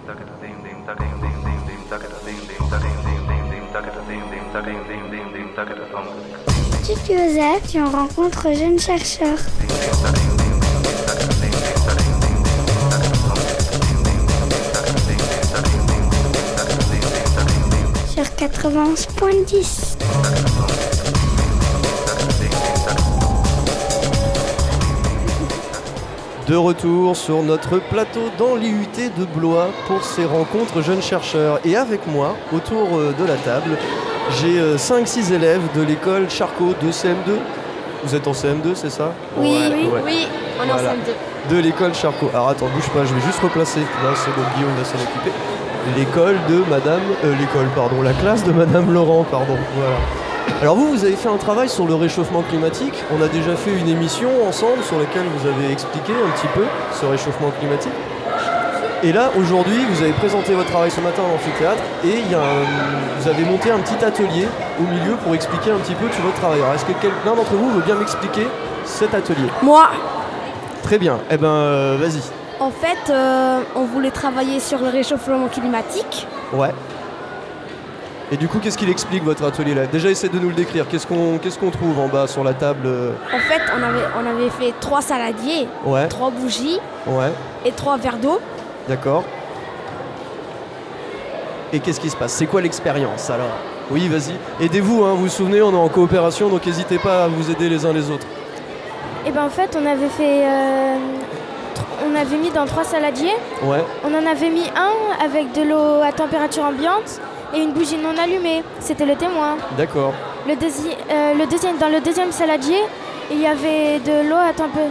Kik Joseph et on rencontre jeunes chercheurs. Sur 91.10. De retour sur notre plateau dans l'IUT de Blois pour ces rencontres jeunes chercheurs. Et avec moi, autour de la table, j'ai 5-6 élèves de l'école Charcot de CM2. Vous êtes en CM2, c'est ça? Oui, Ouais. oui, on est en CM2. De l'école Charcot. Alors attends, bouge pas, je vais juste replacer. Là, c'est bon, Guillaume va s'en occuper. La classe de Madame Laurent, pardon. Voilà. Alors vous avez fait un travail sur le réchauffement climatique. On a déjà fait une émission ensemble sur laquelle vous avez expliqué un petit peu ce réchauffement climatique. Et là, aujourd'hui, vous avez présenté votre travail ce matin à l'amphithéâtre et vous avez monté un petit atelier au milieu pour expliquer un petit peu tout votre travail. Alors, est-ce que quelqu'un d'entre vous veut bien m'expliquer cet atelier? Moi. Très bien. Eh ben, vas-y. En fait, on voulait travailler sur le réchauffement climatique. Ouais. Et du coup, qu'est-ce qu'il explique votre atelier là? Déjà, essayez de nous le décrire. Qu'est-ce qu'on trouve en bas sur la table? En fait, on avait fait 3 saladiers, Ouais. 3 bougies Ouais. et 3 verres d'eau. D'accord. Et qu'est-ce qui se passe? C'est quoi l'expérience alors? Oui, vas-y. Aidez-vous, hein, vous vous souvenez, on est en coopération, donc n'hésitez pas à vous aider les uns les autres. Et ben en fait, on avait fait, on avait mis dans 3 saladiers. Ouais. On en avait mis un avec de l'eau à température ambiante et une bougie non allumée. C'était le témoin. D'accord. Dans le deuxième saladier, il y avait de l'eau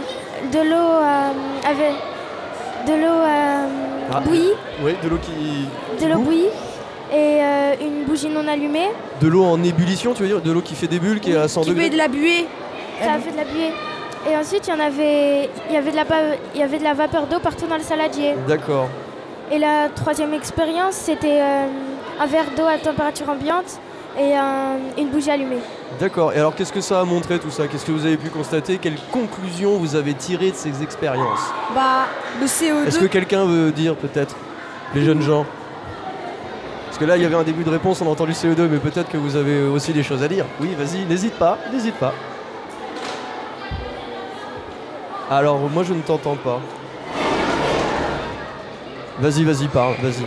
bouillie. Oui, de l'eau qui... De l'eau bouillie et une bougie non allumée. De l'eau en ébullition, tu veux dire? De l'eau qui fait des bulles, qui est à 100 Qui degrés? fait de la buée. Ça a fait de la buée. Et ensuite, il y avait de la vapeur d'eau partout dans le saladier. D'accord. Et la troisième expérience, c'était un verre d'eau à température ambiante et une bougie allumée. D'accord. Et alors, qu'est-ce que ça a montré tout ça? Qu'est-ce que vous avez pu constater? Quelles conclusions vous avez tirées de ces expériences? Bah, le CO2. Est-ce que quelqu'un veut dire peut-être? Les jeunes gens? Parce que là, il y avait un début de réponse, on a entendu CO2, mais peut-être que vous avez aussi des choses à dire. Oui, vas-y, n'hésite pas, n'hésite pas. Alors, moi, je ne t'entends pas. Vas-y, parle, vas-y.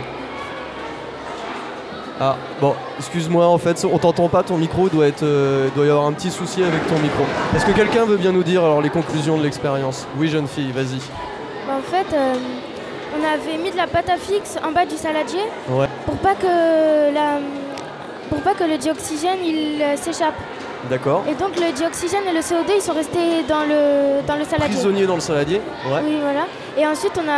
Ah, bon, excuse-moi, en fait, on t'entend pas, ton micro doit y avoir un petit souci avec ton micro. Est-ce que quelqu'un veut bien nous dire alors les conclusions de l'expérience? Oui, jeune fille, vas-y. En fait, on avait mis de la pâte à fixe en bas du saladier Ouais, pour pas que le dioxygène il s'échappe. d'accord. Et donc le dioxygène et le CO2 ils sont restés dans le saladier. Prisonnier dans le saladier? Ouais. Oui, voilà. Et ensuite on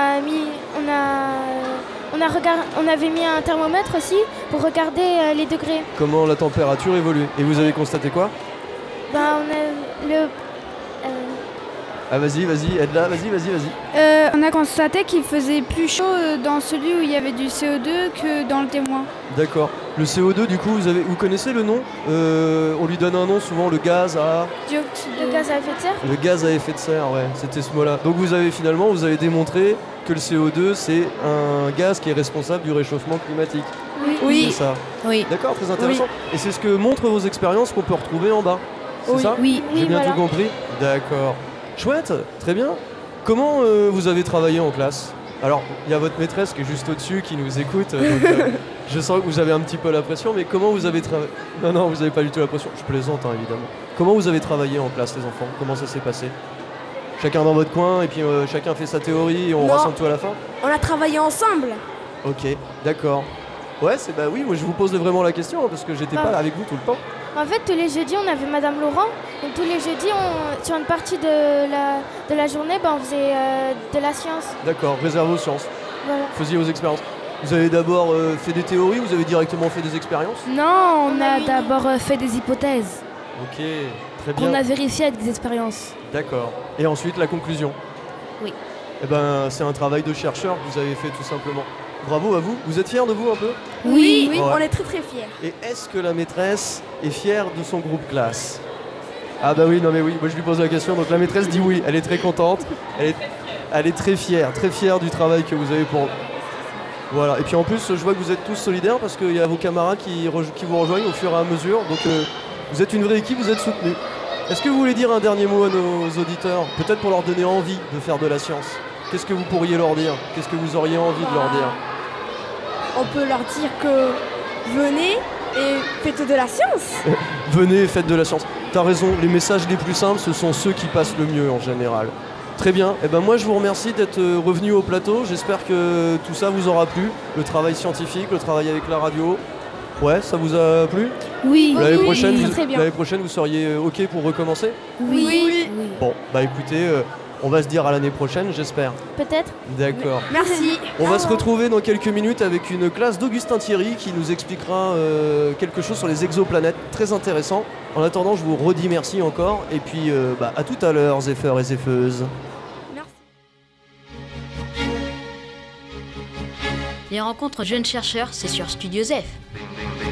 avait mis un thermomètre aussi pour regarder les degrés. Comment la température évolue? Et vous avez constaté quoi? Ben, on a le Ah, vas-y, aide-la, vas-y. On a constaté qu'il faisait plus chaud dans celui où il y avait du CO2 que dans le témoin. D'accord. Le CO2, du coup, vous connaissez le nom? On lui donne un nom, souvent le gaz à... le gaz à effet de serre. Le gaz à effet de serre, ouais, c'était ce mot-là. Donc vous avez démontré que le CO2, c'est un gaz qui est responsable du réchauffement climatique. Oui. C'est ça. Oui. D'accord, très intéressant. Et c'est ce que montrent vos expériences qu'on peut retrouver en bas. C'est ça? Oui. J'ai bien voilà. tout compris? D'accord. Chouette, très bien. Comment vous avez travaillé en classe? Alors, il y a votre maîtresse qui est juste au-dessus, qui nous écoute. Donc, je sens que vous avez un petit peu la pression, mais comment vous avez travaillé? Non, vous n'avez pas du tout la pression. Je plaisante, hein, évidemment. Comment vous avez travaillé en classe, les enfants? Comment ça s'est passé? Chacun dans votre coin, et puis chacun fait sa théorie, et on Non. rassemble tout à la fin? On a travaillé ensemble. Ok, d'accord. Ouais, oui, moi je vous pose vraiment la question, hein, parce que j'étais pas là avec vous tout le temps. En fait, tous les jeudis, on avait Madame Laurent. Donc tous les jeudis, sur une partie de la journée, on faisait de la science. D'accord, réservé aux sciences. Voilà. Vous faisiez vos expériences. Vous avez d'abord fait des théories, vous avez directement fait des expériences? Non, on a a eu- d'abord fait des hypothèses Ok, très bien. qu'on a vérifiées avec des expériences. D'accord. Et ensuite, la conclusion? Oui. Eh ben, c'est un travail de chercheur que vous avez fait tout simplement. Bravo à vous. Vous êtes fiers de vous un peu? Oui, Ouais. on est très très fiers. Et est-ce que la maîtresse est fière de son groupe classe? Ah bah oui, non mais oui, moi je lui pose la question, donc la maîtresse dit oui, elle est très contente, elle est très fière du travail que vous avez pour... Voilà, et puis en plus, je vois que vous êtes tous solidaires parce qu'il y a vos camarades qui vous rejoignent au fur et à mesure. Donc vous êtes une vraie équipe, vous êtes soutenus. Est-ce que vous voulez dire un dernier mot à nos auditeurs? Peut-être pour leur donner envie de faire de la science. Qu'est-ce que vous pourriez leur dire? Qu'est-ce que vous auriez envie de leur dire? On peut leur dire que venez et faites de la science. Venez et faites de la science. T'as raison, les messages les plus simples, ce sont ceux qui passent le mieux en général. Très bien, et ben moi je vous remercie d'être revenu au plateau. J'espère que tout ça vous aura plu. Le travail scientifique, le travail avec la radio. Ouais, ça vous a plu? Oui. L'année Oui, prochaine, très bien. l'année prochaine, vous seriez OK pour recommencer? Oui. Bon, bah écoutez, on va se dire à l'année prochaine, j'espère. Peut-être. D'accord. Merci. On va se retrouver dans quelques minutes avec une classe d'Augustin Thierry qui nous expliquera quelque chose sur les exoplanètes, très intéressant. En attendant, je vous redis merci encore, et puis à tout à l'heure, zépheurs et zépheuses. Les rencontres jeunes chercheurs, c'est sur Studio Zeph.